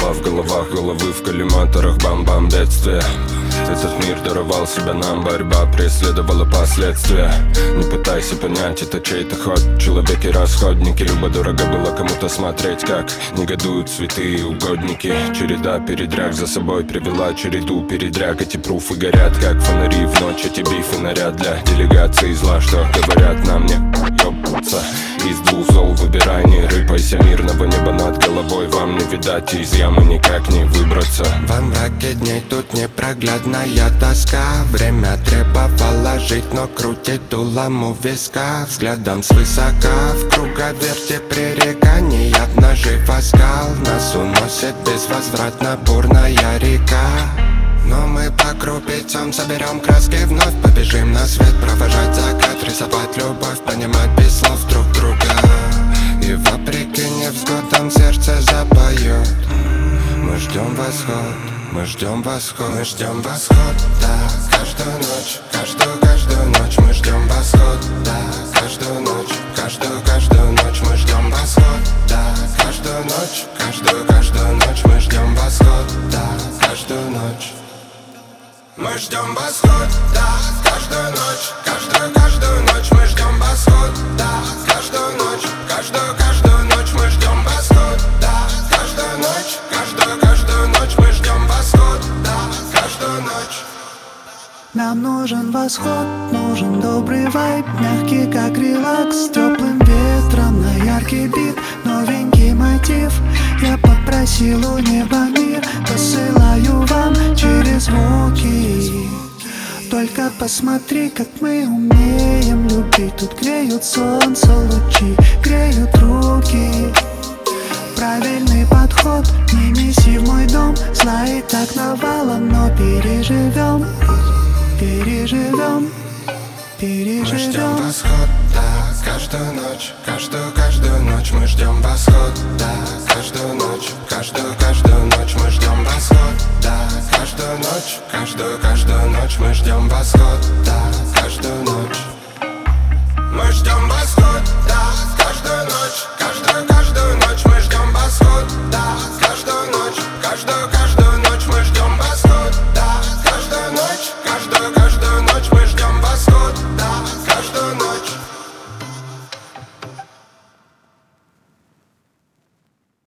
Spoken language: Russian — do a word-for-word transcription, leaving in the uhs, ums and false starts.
Тела в головах, головы в коллиматорах, бам-бам, бедствие. Этот мир даровал себя нам, борьба преследовала последствия. Не пытайся понять, это чей-то ход. Человеки-расходники, любо-дорого было кому-то смотреть, как негодуют святые угодники. Череда передряг за собой привела череду передряг. Эти пруфы горят, как фонари в ночь. Эти бифы наряд для делегации зла, что говорят нам не ёбаться. Из двух зол выбирай, не рыпайся. Мирного неба над головой вам не видать, из ямы никак не выбраться. Во мраке дней тут непроглядная тоска. Время требовало жить, но крутит дулом у виска. Взглядом свысока в круговерте пререканий нажив оскал. Нас уносит безвозвратно бурная река. Но мы по крупицам соберем краски, вновь побежим на свет, провожать закат, рисовать любовь, понимать без слов друг друга. И вопреки невзгодам сердце запоет. Мы ждем восход, мы ждем восход, мы ждем восход, да. Каждую ночь, каждую, каждую ночь мы ждем восход, да. Каждую ночь, каждую, каждую ночь мы ждем восход, да. Каждую ночь, каждую, каждую ночь мы ждем восход, да. Каждую ночь мы ждем восход, да. Каждую ночь, каждую, каждую ночь мы ждем восход, да. Каждую ночь, каждую, каждую ночь мы ждем восход, да. Каждую ночь, каждую, каждую ночь мы ждем восход, да. Каждую ночь. Нам нужен восход, нужен добрый вайб, мягкий как релакс, с теплым ветром на яркий бит, новенький мотив. Я попросил у неба мир, посылаю вам через звуки. Только посмотри, как мы умеем любить. Тут греют солнце лучи, греют руки. Правильный подход, не неси в мой дом. Зла и так навалом, но переживем. Переживем, переживем. Мы ждем восход, да. Каждую ночь, каждую, каждую ночь мы ждем восход, да. Каждую ночь, каждую, каждую ночь мы ждем восход, да. Каждую ночь, каждую, каждую ночь мы ждем восход, да. Каждую ночь.